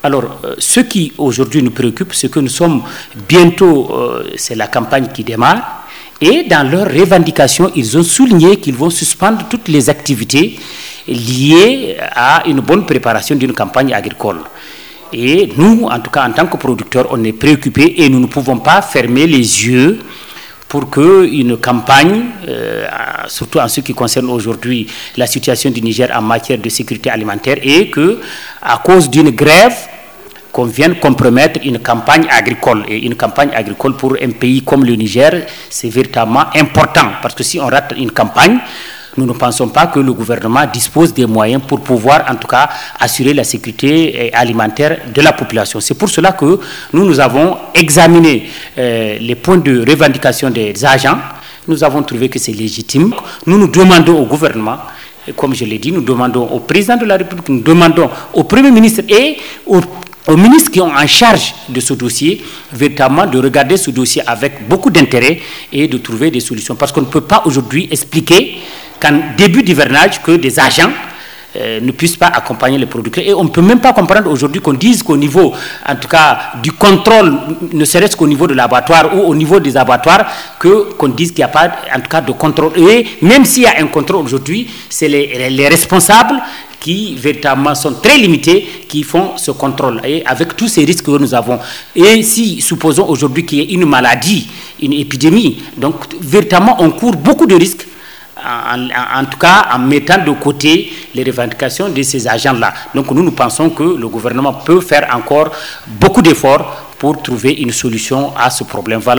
Alors, ce qui aujourd'hui nous préoccupe, c'est que nous sommes bientôt, c'est la campagne qui démarre, et dans leurs revendications, ils ont souligné qu'ils vont suspendre toutes les activités liées à une bonne préparation d'une campagne agricole. Et nous, en tout cas, en tant que producteurs, on est préoccupés et nous ne pouvons pas fermer les yeux pour qu'une campagne, surtout en ce qui concerne aujourd'hui la situation du Niger en matière de sécurité alimentaire, et qu'à cause d'une grève, qu'on vienne compromettre une campagne agricole. Et une campagne agricole pour un pays comme le Niger, c'est véritablement important. Parce que si on rate une campagne, nous ne pensons pas que le gouvernement dispose des moyens pour pouvoir, en tout cas, assurer la sécurité alimentaire de la population. C'est pour cela que nous avons examiné les points de revendication des agents. Nous avons trouvé que c'est légitime. Nous demandons au gouvernement, et comme je l'ai dit, nous demandons au président de la République, nous demandons au Premier ministre et aux ministres qui ont en charge de ce dossier, véritablement de regarder ce dossier avec beaucoup d'intérêt et de trouver des solutions. Parce qu'on ne peut pas aujourd'hui expliquer qu'en début d'hivernage, que des agents ne puissent pas accompagner les producteurs. Et on ne peut même pas comprendre aujourd'hui qu'on dise qu'au niveau, en tout cas, du contrôle, ne serait-ce qu'au niveau de l'abattoir ou au niveau des abattoirs, qu'on dise qu'il n'y a pas, en tout cas, de contrôle. Et même s'il y a un contrôle aujourd'hui, c'est les responsables qui véritablement sont très limités, qui font ce contrôle, et avec tous ces risques que nous avons. Et si, supposons aujourd'hui qu'il y ait une maladie, une épidémie, donc véritablement on court beaucoup de risques, en tout cas en mettant de côté les revendications de ces agents-là. Donc nous pensons que le gouvernement peut faire encore beaucoup d'efforts pour trouver une solution à ce problème. Voilà.